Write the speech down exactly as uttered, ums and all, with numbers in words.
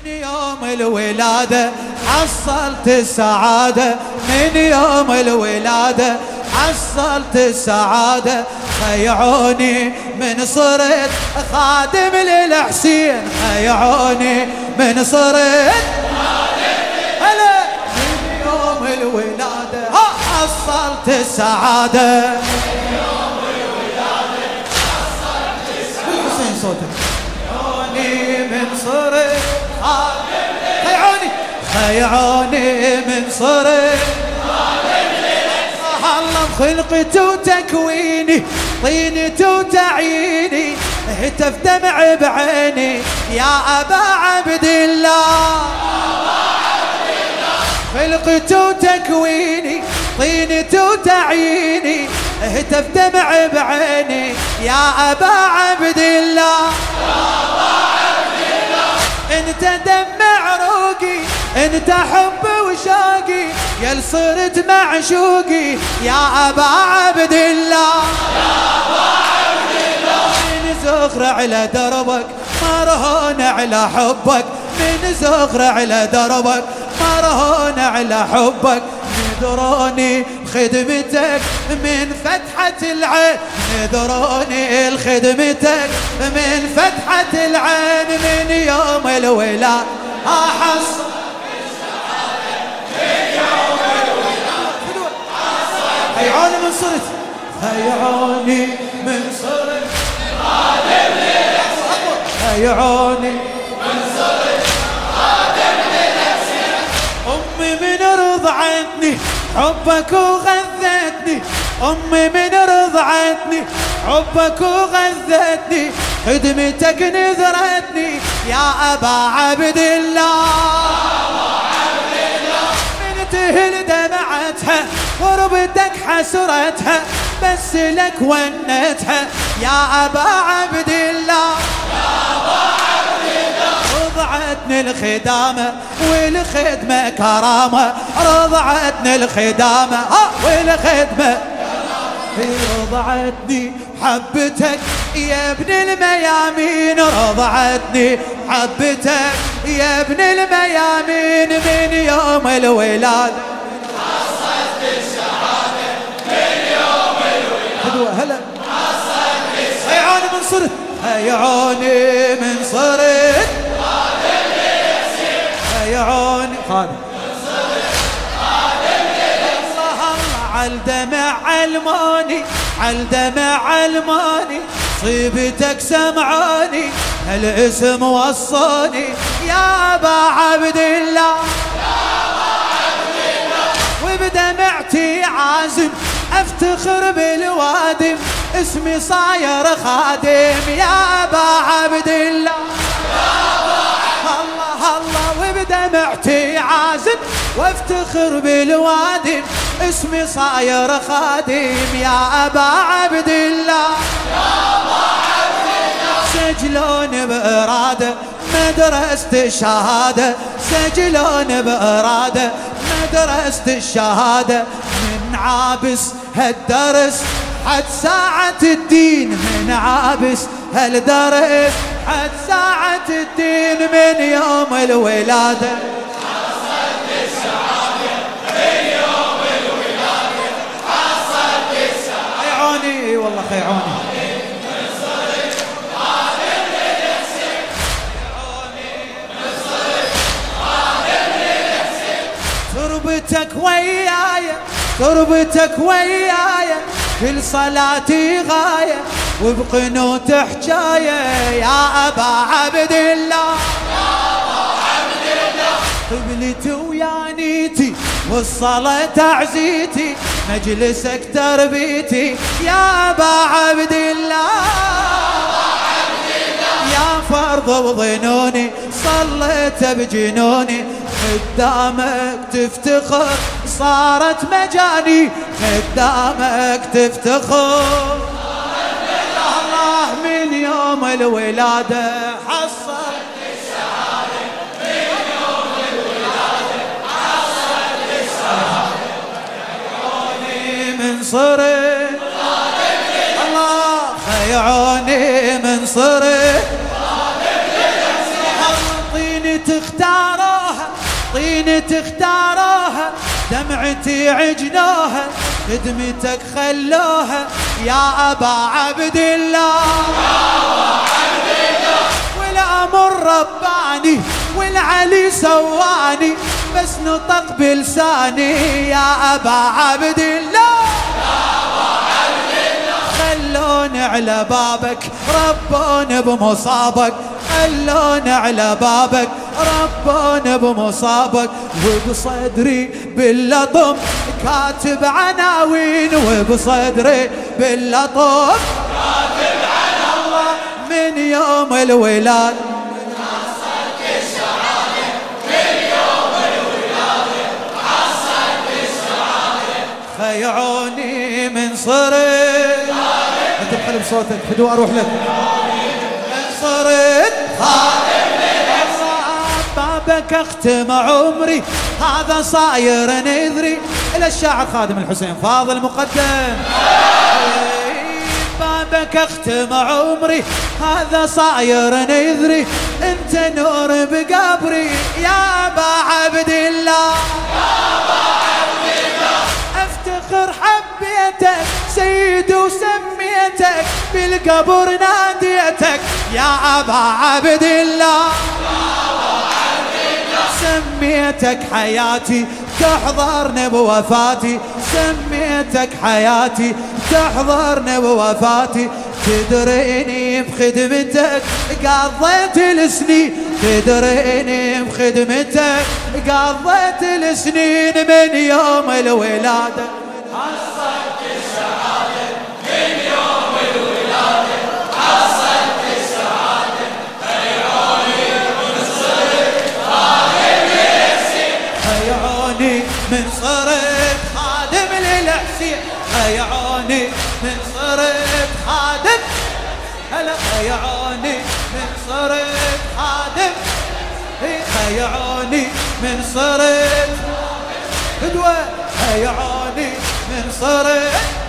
من يوم الولادة حصلت السعادة، من يوم الولادة حصلت السعادة. خيعوني من صرت خادم للحسين، خيعوني من صرت هلا من يوم الولادة حصلت السعادة، من يوم الولادة حصلت السعادة. حسين صوتك. خيعوني من صرت خادم، خيعوني خيعوني من صرت الله بخلقتي وتكويني، طينتي وتعييني، هتف دمع بعيني يا أبا عبد الله. خلقتي وتكويني، طينتي وتعييني، هتف دمع بعيني يا أبا عبد الله. انت دمع روقي، انت حب وشوقي، يا صرت معشوقي يا أبا عبد الله. يا أبا عبد الله من زغر على دربك مرهون على حبك، من زغر على دربك مرهون على حبك. نذروني خدمتك من فتحة العين، نذروني لخدمتك من فتحة العين. من يوم الولادة أحصل السعادة، من يوم الولادة خيعوني من صرت، خيعوني من صرت خادم للحسين، خيعوني من صرت خادم للحسين. أمي من رضعتني حبك وغذتني، أمي من رضعتني حبك وغذتني، خدمتك نذرتني يا أبا عبد الله. من تهل دمعتها غربتك حسرتها، بس لك ونتها يا أبا عبد الله. رضعتني الخدامة والخدمة كرامة، رضعتني الخدامة والخدمة، رضعتني حبتك يا ابن الميامين، رضعتني حبتك يا ابن الميامين. من يوم الولادة حصلت السعادة، من يوم الولادة هلا حصلت السعادة. خيعوني من صرت، خيعوني من صرت خادم للحسين، خيعوني خادم من صرت خادم للحسين. الله الله عالدمع علموني، عالدمع علموني، صيبتك سمعوني، هالاسم وصوني يا أبا عبد الله. وبدمعتي عازم افتخر بالوادم، اسمي صاير خادم يا أبا عبد الله. الله الله وبدمعتي عازم وافتخر بالوادم، اسمي صاير خادم يا أبا عبد الله. سجلون بإرادة مدرسة الشهادة، سجلون بإرادة مدرسة الشهادة. من عابس هالدرس حد ساعة الدين، من عابس هالدرس حد ساعة الدين. من يوم الولادة حصلت السعادة، من يوم الولادة حصلت السعادة. خيعوني والله خيعوني تربتك ويايا، تربتك ويايا، كل صلاتي غاية وبقنوت حجاية يا أبا عبد الله. قبلتي ويانيتي والصلاة تعزيتي، مجلسك تربيتي يا أبا عبد الله. يا فرض وظنوني صليت بجنوني، خدامك تفتخر صارت مجاني، خدامك تفتخر. الله من يوم الولادة حصلت السعادة، من يوم الولادة حصلت السعادة. خيعوني من صرت الله، خيعوني من صرت تختاروها طين تختاروها دمعتي عجنوها خدمتك خلوها يا أبا عبد الله والأمر رباني والعلي سواني بس نطق بلساني يا أبا عبد الله خلون على بابك ربون بمصابك خلون على بابك ربون بمصابك وبصدري باللطم كاتب عناوين وبصدري باللطم كاتب عن الله من يوم الولاد حصلت السعادة من يوم الولادة حصلت السعادة خيعوني من صرت انت بحلم صوتك هدوء اروح لك من صرت خادم بابك اختم عمري هذا صاير نذري الى الشاعر خادم الحسين فاضل مقدم بابك اختم عمري هذا صاير نذري انت نور بقبري يا ابا عبد الله يا ابا عبد الله افتخر حبيتك سيد وسميتك بالقبر ناديتك يا ابا عبد الله سميتك حياتي تحضرني بوفاتي سميتك حياتي تحضرني بوفاتي تدريني بخدمتك قضيت السنين تدريني بخدمتك قضيت السنين من يوم الولادة حصلت السعادة من يوم الولادة حصلت السعادة خيروني من صرت خادم للحسين خيروني من صرت خادم للحسين خيروني من صرت خادم هلا خيروني من صرت خادم خيروني من صرت بدوة خيروني من صرت